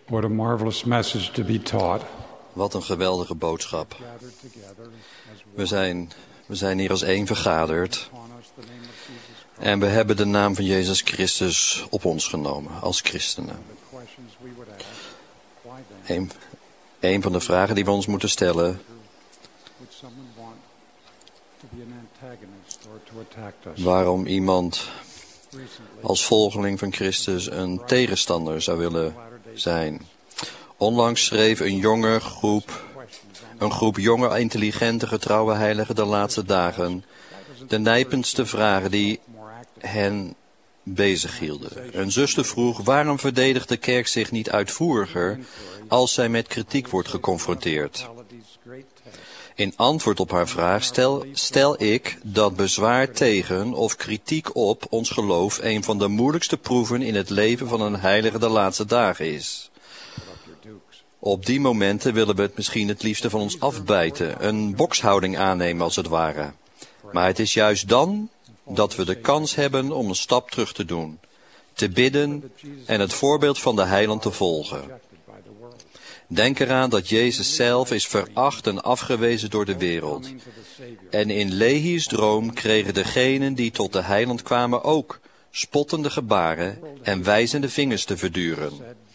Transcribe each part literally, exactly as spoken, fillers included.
What a marvelous message to be taught. Wat een geweldige boodschap. We zijn, we zijn hier als één vergaderd. En we hebben de naam van Jezus Christus op ons genomen als christenen. Een, een van de vragen die we ons moeten stellen. Waarom iemand als volgeling van Christus een tegenstander zou willen zijn. Onlangs schreef een jonge groep, een groep jonge, intelligente, getrouwe heiligen de laatste dagen de nijpendste vragen die hen bezighielden. Een zuster vroeg, waarom verdedigt de kerk zich niet uitvoeriger als zij met kritiek wordt geconfronteerd? In antwoord op haar vraag stel, stel ik dat bezwaar tegen of kritiek op ons geloof een van de moeilijkste proeven in het leven van een heilige de laatste dagen is. Op die momenten willen we het misschien het liefste van ons afbijten, een bokshouding aannemen als het ware. Maar het is juist dan dat we de kans hebben om een stap terug te doen, te bidden en het voorbeeld van de heiland te volgen. Denk eraan dat Jezus zelf is veracht en afgewezen door de wereld. En in Lehi's droom kregen degenen die tot de heiland kwamen ook spottende gebaren en wijzende vingers te verduren.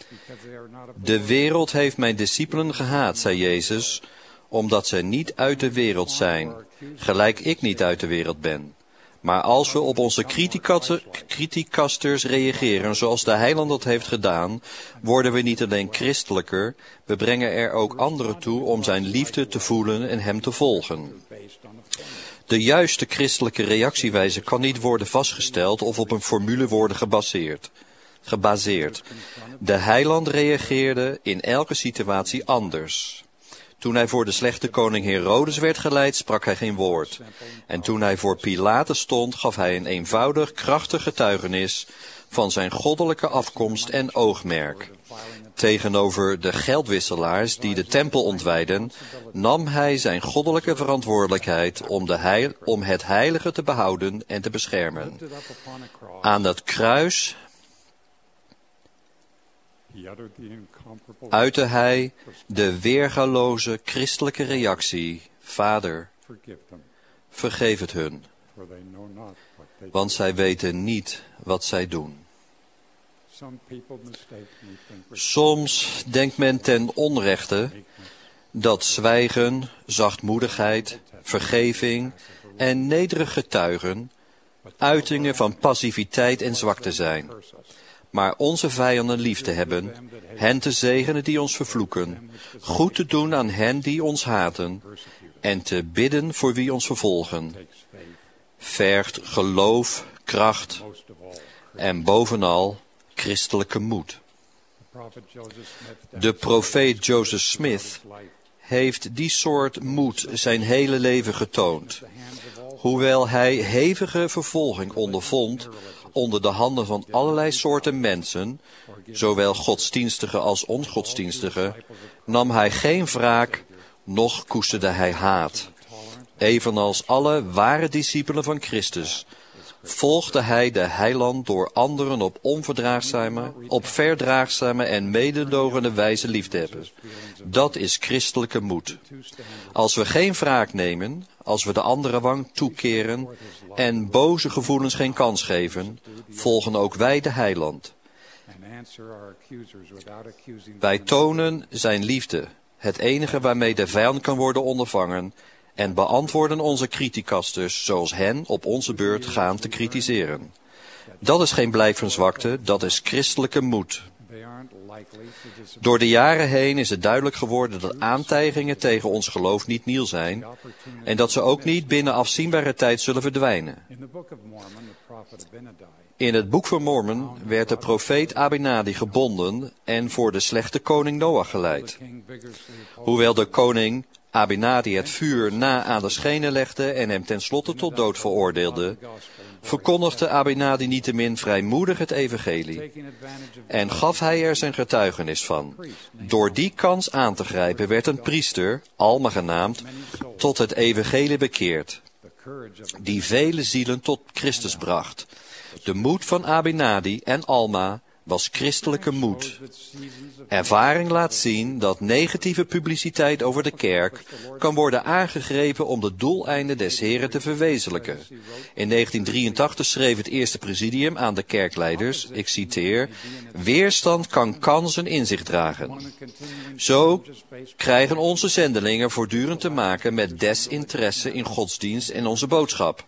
De wereld heeft mijn discipelen gehaat, zei Jezus, omdat ze niet uit de wereld zijn, gelijk ik niet uit de wereld ben. Maar als we op onze criticasters reageren zoals de heiland dat heeft gedaan, worden we niet alleen christelijker, we brengen er ook anderen toe om zijn liefde te voelen en hem te volgen. De juiste christelijke reactiewijze kan niet worden vastgesteld of op een formule worden gebaseerd. gebaseerd. De heiland reageerde in elke situatie anders. Toen hij voor de slechte koning Herodes werd geleid, sprak hij geen woord. En toen hij voor Pilatus stond, gaf hij een eenvoudig, krachtig getuigenis van zijn goddelijke afkomst en oogmerk. Tegenover de geldwisselaars die de tempel ontwijden, nam hij zijn goddelijke verantwoordelijkheid om, de heil, om het heilige te behouden en te beschermen. Aan dat kruis uitte hij de weergaloze christelijke reactie, Vader, vergeef het hun, want zij weten niet wat zij doen. Soms denkt men ten onrechte dat zwijgen, zachtmoedigheid, vergeving en nederig getuigen uitingen van passiviteit en zwakte zijn. Maar onze vijanden lief te hebben, hen te zegenen die ons vervloeken, goed te doen aan hen die ons haten, en te bidden voor wie ons vervolgen, vergt geloof, kracht en bovenal christelijke moed. De profeet Joseph Smith heeft die soort moed zijn hele leven getoond. Hoewel hij hevige vervolging ondervond onder de handen van allerlei soorten mensen, zowel godsdienstige als ongodsdienstige, nam hij geen wraak, noch koesterde hij haat. Evenals alle ware discipelen van Christus, volgde hij de heiland door anderen op onverdraagzame, op verdraagzame en mededogende wijze lief te hebben. Dat is christelijke moed. Als we geen wraak nemen, als we de andere wang toekeren en boze gevoelens geen kans geven, volgen ook wij de heiland. Wij tonen zijn liefde, het enige waarmee de vijand kan worden ondervangen, en beantwoorden onze criticasters zoals hen op onze beurt gaan te kritiseren. Dat is geen blijk van zwakte, dat is christelijke moed. Door de jaren heen is het duidelijk geworden dat aantijgingen tegen ons geloof niet nieuw zijn en dat ze ook niet binnen afzienbare tijd zullen verdwijnen. In het boek van Mormon werd de profeet Abinadi gebonden en voor de slechte koning Noach geleid. Hoewel de koning Abinadi het vuur na aan de schenen legde en hem tenslotte tot dood veroordeelde, verkondigde Abinadi niettemin vrijmoedig het evangelie en gaf hij er zijn getuigenis van. Door die kans aan te grijpen werd een priester, Alma genaamd, tot het evangelie bekeerd, die vele zielen tot Christus bracht. De moed van Abinadi en Alma was christelijke moed. Ervaring laat zien dat negatieve publiciteit over de kerk kan worden aangegrepen om de doeleinden des Heren te verwezenlijken. In negentien drieëntachtig schreef het eerste presidium aan de kerkleiders, ik citeer, weerstand kan kansen in zich dragen. Zo krijgen onze zendelingen voortdurend te maken met desinteresse in godsdienst en onze boodschap.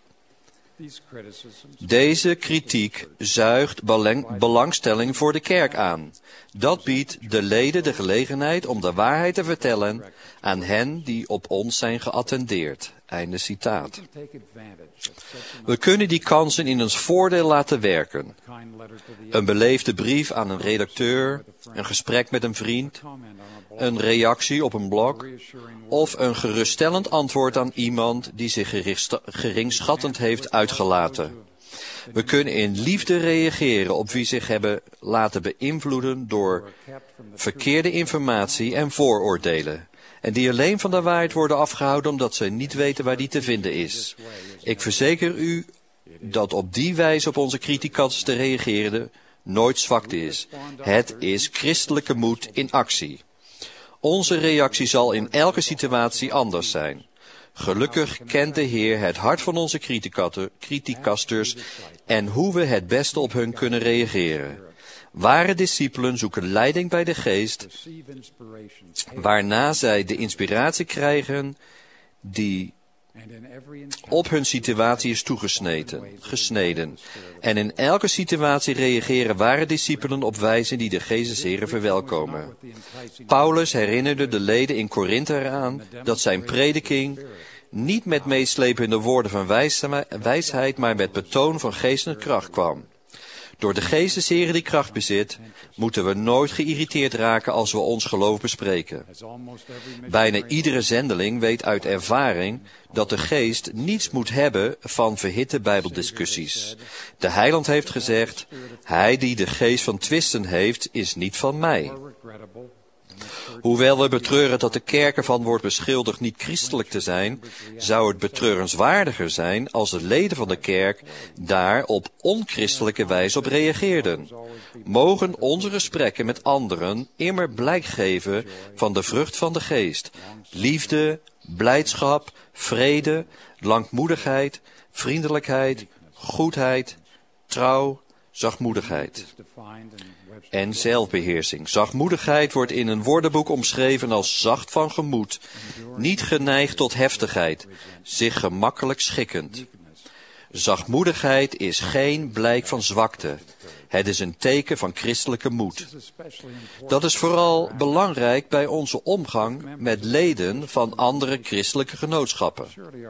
Deze kritiek zuigt belang, belangstelling voor de kerk aan. Dat biedt de leden de gelegenheid om de waarheid te vertellen aan hen die op ons zijn geattendeerd. Einde citaat. We kunnen die kansen in ons voordeel laten werken. Een beleefde brief aan een redacteur, een gesprek met een vriend, een reactie op een blog of een geruststellend antwoord aan iemand die zich geringschattend heeft uitgelaten. We kunnen in liefde reageren op wie zich hebben laten beïnvloeden door verkeerde informatie en vooroordelen. En die alleen van de waarheid worden afgehouden omdat ze niet weten waar die te vinden is. Ik verzeker u dat op die wijze op onze criticas te reageren nooit zwakte is. Het is christelijke moed in actie. Onze reactie zal in elke situatie anders zijn. Gelukkig kent de Heer het hart van onze criticasters en hoe we het beste op hun kunnen reageren. Ware discipelen zoeken leiding bij de geest, waarna zij de inspiratie krijgen die op hun situatie is toegesneden. Gesneden. En in elke situatie reageren ware discipelen op wijze die de geest des Heren verwelkomen. Paulus herinnerde de leden in Korinthe eraan dat zijn prediking niet met meeslepende woorden van wijsheid, maar met betoon van geest en kracht kwam. Door de geest des Heren die kracht bezit, moeten we nooit geïrriteerd raken als we ons geloof bespreken. Bijna iedere zendeling weet uit ervaring dat de geest niets moet hebben van verhitte bijbeldiscussies. De heiland heeft gezegd, hij die de geest van twisten heeft, is niet van mij. Hoewel we betreuren dat de kerk ervan wordt beschuldigd niet christelijk te zijn, zou het betreurenswaardiger zijn als de leden van de kerk daar op onchristelijke wijze op reageerden. Mogen onze gesprekken met anderen immer blijk geven van de vrucht van de geest. Liefde, blijdschap, vrede, langmoedigheid, vriendelijkheid, goedheid, trouw, zachtmoedigheid. En zelfbeheersing. Zachtmoedigheid wordt in een woordenboek omschreven als zacht van gemoed, niet geneigd tot heftigheid, zich gemakkelijk schikkend. Zachtmoedigheid is geen blijk van zwakte. Het is een teken van christelijke moed. Dat is vooral belangrijk bij onze omgang met leden van andere christelijke genootschappen.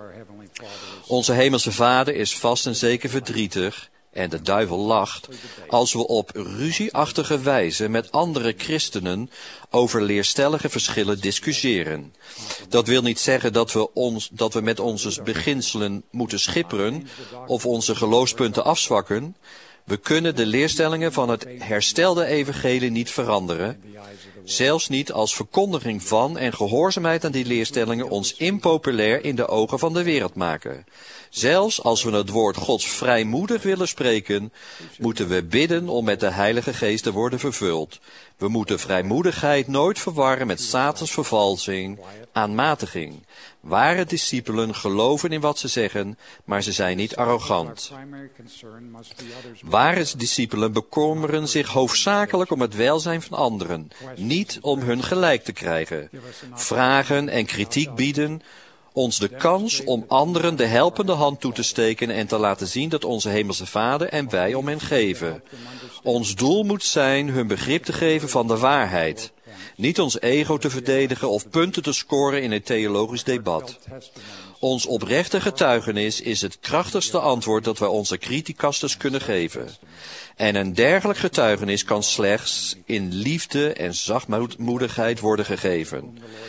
Onze hemelse Vader is vast en zeker verdrietig, en de duivel lacht, als we op ruzieachtige wijze met andere christenen over leerstellige verschillen discussiëren. Dat wil niet zeggen dat we, ons, dat we met onze beginselen moeten schipperen of onze geloofspunten afzwakken. We kunnen de leerstellingen van het herstelde evangelie niet veranderen, zelfs niet als verkondiging van en gehoorzaamheid aan die leerstellingen ons impopulair in de ogen van de wereld maken. Zelfs als we het woord Gods vrijmoedig willen spreken, moeten we bidden om met de Heilige Geest te worden vervuld. We moeten vrijmoedigheid nooit verwarren met Satans vervalsing, aanmatiging. Ware discipelen geloven in wat ze zeggen, maar ze zijn niet arrogant. Ware discipelen bekommeren zich hoofdzakelijk om het welzijn van anderen, niet om hun gelijk te krijgen. Vragen en kritiek bieden ons de kans om anderen de helpende hand toe te steken en te laten zien dat onze Hemelse Vader en wij om hen geven. Ons doel moet zijn hun begrip te geven van de waarheid. Niet ons ego te verdedigen of punten te scoren in een theologisch debat. Ons oprechte getuigenis is het krachtigste antwoord dat wij onze criticasters kunnen geven. En een dergelijk getuigenis kan slechts in liefde en zachtmoedigheid worden gegeven.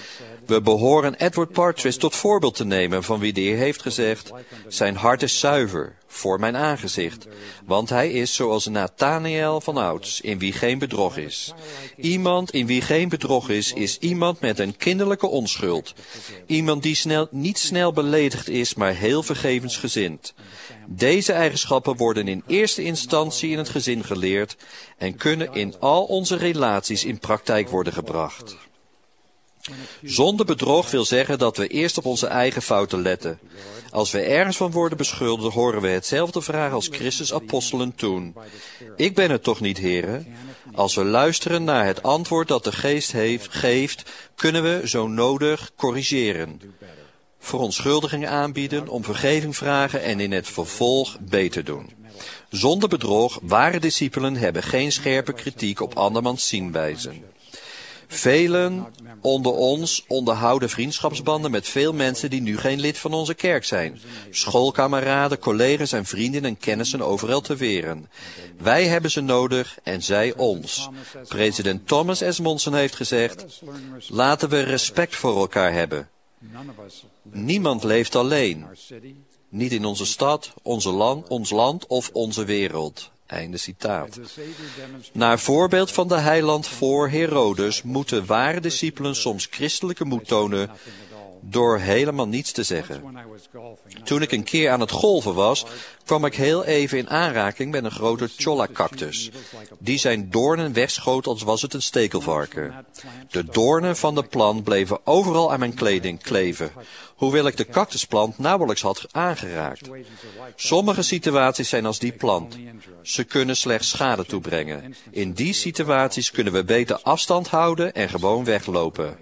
We behoren Edward Partridge tot voorbeeld te nemen, van wie de Heer heeft gezegd: zijn hart is zuiver voor mijn aangezicht, want hij is zoals Nathanael van ouds, in wie geen bedrog is. Iemand in wie geen bedrog is, is iemand met een kinderlijke onschuld. Iemand die snel, niet snel beledigd is, maar heel vergevensgezind. Deze eigenschappen worden in eerste instantie in het gezin geleerd en kunnen in al onze relaties in praktijk worden gebracht. Zonder bedrog wil zeggen dat we eerst op onze eigen fouten letten. Als we ergens van worden beschuldigd, horen we hetzelfde vragen als Christus' apostelen toen. Ik ben het toch niet, heren? Als we luisteren naar het antwoord dat de Geest heeft, geeft, kunnen we zo nodig corrigeren, verontschuldigingen aanbieden, om vergeving vragen en in het vervolg beter doen. Zonder bedrog, ware discipelen hebben geen scherpe kritiek op andermans zienswijze. Velen onder ons onderhouden vriendschapsbanden met veel mensen die nu geen lid van onze kerk zijn. Schoolkameraden, collega's en vrienden en kennissen overal ter wereld. Wij hebben ze nodig en zij ons. President Thomas S. Monson heeft gezegd: laten we respect voor elkaar hebben. Niemand leeft alleen. Niet in onze stad, onze land, ons land of onze wereld. Einde citaat. Naar voorbeeld van de heiland voor Herodes moeten ware discipelen soms christelijke moed tonen door helemaal niets te zeggen. Toen ik een keer aan het golven was, kwam ik heel even in aanraking met een grote cholla-cactus, die zijn doornen wegschoot als was het een stekelvarken. De doornen van de plant bleven overal aan mijn kleding kleven, hoewel ik de cactusplant nauwelijks had aangeraakt. Sommige situaties zijn als die plant. Ze kunnen slechts schade toebrengen. In die situaties kunnen we beter afstand houden en gewoon weglopen.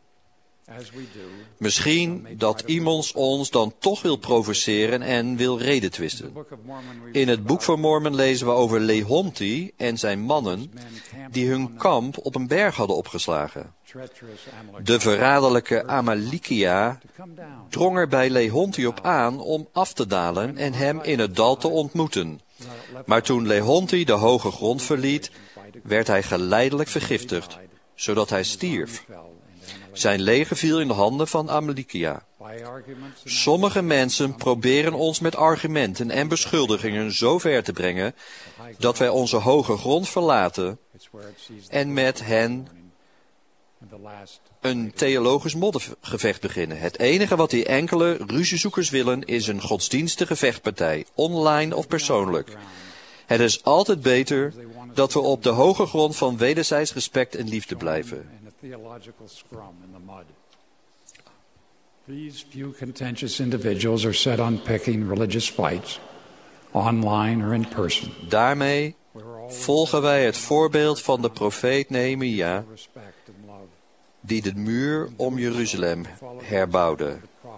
Misschien dat iemand ons dan toch wil provoceren en wil redetwisten. In het boek van Mormon lezen we over Lehonti en zijn mannen die hun kamp op een berg hadden opgeslagen. De verraderlijke Amalekia drong er bij Lehonti op aan om af te dalen en hem in het dal te ontmoeten. Maar toen Lehonti de hoge grond verliet, werd hij geleidelijk vergiftigd, zodat hij stierf. Zijn leger viel in de handen van Amalekia. Sommige mensen proberen ons met argumenten en beschuldigingen zo ver te brengen dat wij onze hoge grond verlaten en met hen een theologisch moddergevecht beginnen. Het enige wat die enkele ruziezoekers willen is een godsdienstige vechtpartij, online of persoonlijk. Het is altijd beter dat we op de hoge grond van wederzijds respect en liefde blijven. These few contentious individuals are set on picking religious fights, online or in person. Daarmee volgen wij het voorbeeld van de profeet Nehemia, die de muur om Jeruzalem herbouwde.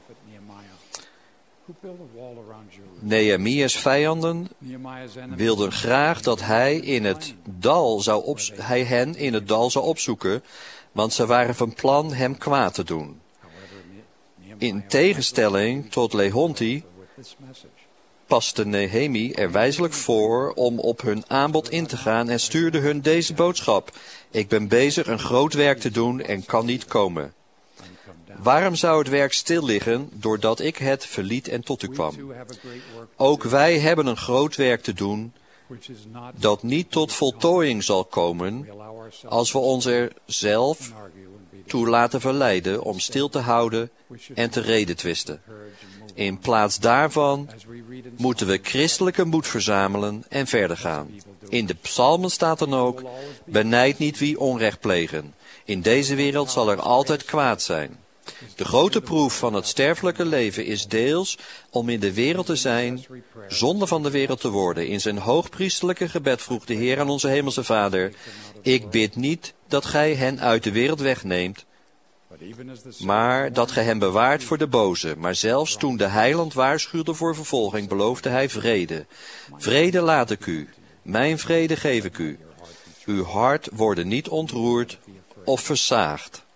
Nehemia's vijanden wilden graag dat hij, in het dal zou op, hij hen in het dal zou opzoeken, want ze waren van plan hem kwaad te doen. In tegenstelling tot Lehonti paste Nehemi er wijselijk voor om op hun aanbod in te gaan en stuurde hun deze boodschap: ik ben bezig een groot werk te doen en kan niet komen. Waarom zou het werk stil liggen doordat ik het verliet en tot u kwam? Ook wij hebben een groot werk te doen dat niet tot voltooiing zal komen als we ons er zelf toe laten verleiden om stil te houden en te redetwisten. In plaats daarvan moeten we christelijke moed verzamelen en verder gaan. In de psalmen staat dan ook: benijd niet wie onrecht plegen. In deze wereld zal er altijd kwaad zijn. De grote proef van het sterfelijke leven is deels om in de wereld te zijn, zonder van de wereld te worden. In zijn hoogpriesterlijke gebed vroeg de Heer aan onze hemelse Vader: ik bid niet dat gij hen uit de wereld wegneemt, maar dat gij hen bewaart voor de boze. Maar zelfs toen de heiland waarschuwde voor vervolging, beloofde hij vrede. Vrede laat ik u, mijn vrede geef ik u. Uw hart worden niet ontroerd of versaagd.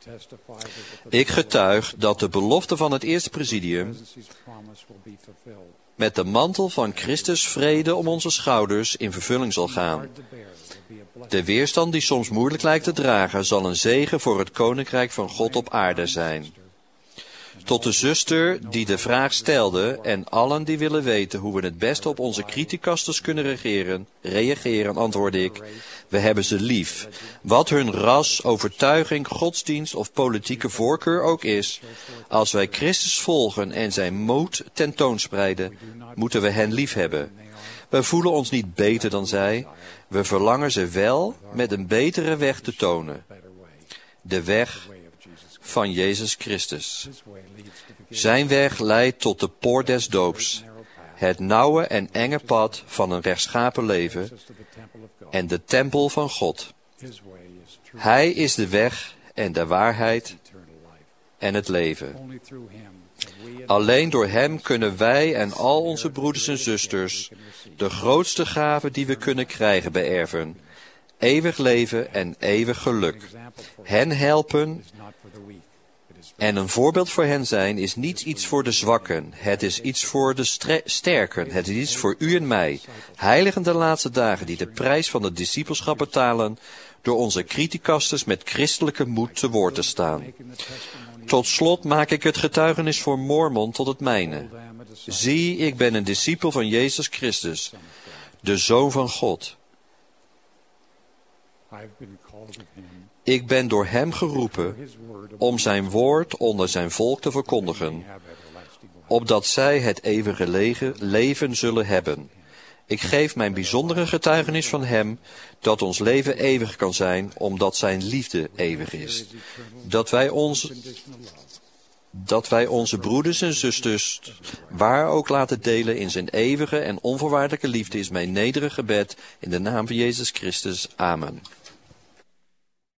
Ik getuig dat de belofte van het eerste presidium met de mantel van Christus vrede om onze schouders in vervulling zal gaan. De weerstand die soms moeilijk lijkt te dragen, zal een zegen voor het koninkrijk van God op aarde zijn. Tot de zuster die de vraag stelde en allen die willen weten hoe we het beste op onze criticasters kunnen reageren, reageren, antwoord ik, we hebben ze lief. Wat hun ras, overtuiging, godsdienst of politieke voorkeur ook is, als wij Christus volgen en zijn moed tentoonspreiden, moeten we hen lief hebben. We voelen ons niet beter dan zij, we verlangen ze wel met een betere weg te tonen. De weg van Jezus Christus. Zijn weg leidt tot de poort des doops, het nauwe en enge pad van een rechtschapen leven en de tempel van God. Hij is de weg en de waarheid en het leven. Alleen door hem kunnen wij en al onze broeders en zusters de grootste gave die we kunnen krijgen beërven. Eeuwig leven en eeuwig geluk. Hen helpen en een voorbeeld voor hen zijn is niet iets voor de zwakken. Het is iets voor de sterken. Het is iets voor u en mij. Heiligen de laatste dagen die de prijs van het discipelschap betalen door onze criticasters met christelijke moed te woord te staan. Tot slot maak ik het getuigenis voor Mormon tot het mijne. Zie, ik ben een discipel van Jezus Christus, de Zoon van God. Ik ben door hem geroepen om zijn woord onder zijn volk te verkondigen, opdat zij het eeuwige leven zullen hebben. Ik geef mijn bijzondere getuigenis van hem, dat ons leven eeuwig kan zijn, omdat zijn liefde eeuwig is. Dat wij ons, dat wij onze broeders en zusters waar ook laten delen in zijn eeuwige en onvoorwaardelijke liefde is mijn nederige gebed in de naam van Jezus Christus. Amen.